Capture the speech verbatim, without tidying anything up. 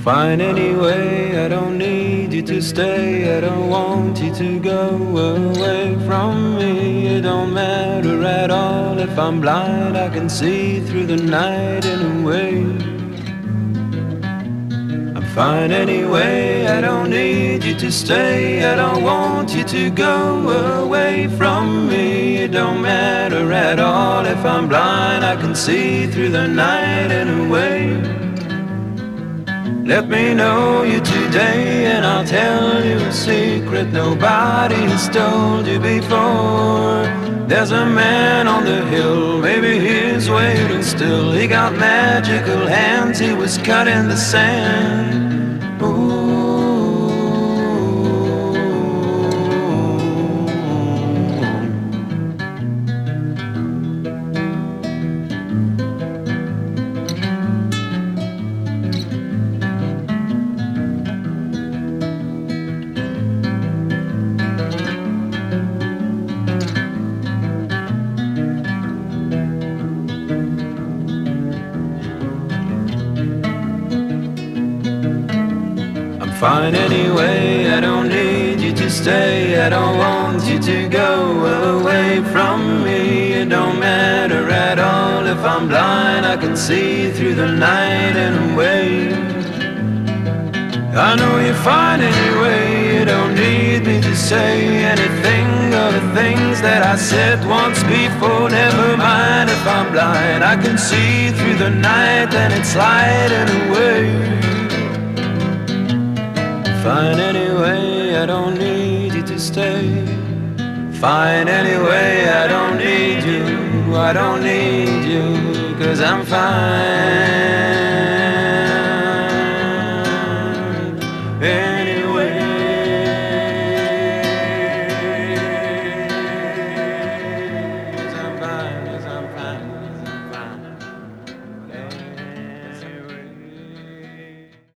Fine anyway, I don't need you to stay, I don't want you to go away from me. It don't matter at all if I'm blind, I can see through the night anyway. I'm fine anyway, I don't need you to stay, I don't want you to go away from me. It don't matter at all if I'm blind, I can see through the night anyway. Let me know you today and I'll tell you a secret nobody has told you before. There's a man on the hill, maybe he's waiting still. He got magical hands, he was cut in the sand. Ooh. Fine anyway, I don't need you to stay, I don't want you to go away from me. It don't matter at all if I'm blind, I can see through the night anyway. I know you're fine anyway, you don't need me to say anything of the things that I said once before. Never mind if I'm blind, I can see through the night and it's light anyway. Fine anyway, I don't need you to stay. Fine anyway, I don't need you, I don't need you, 'cause I'm fine.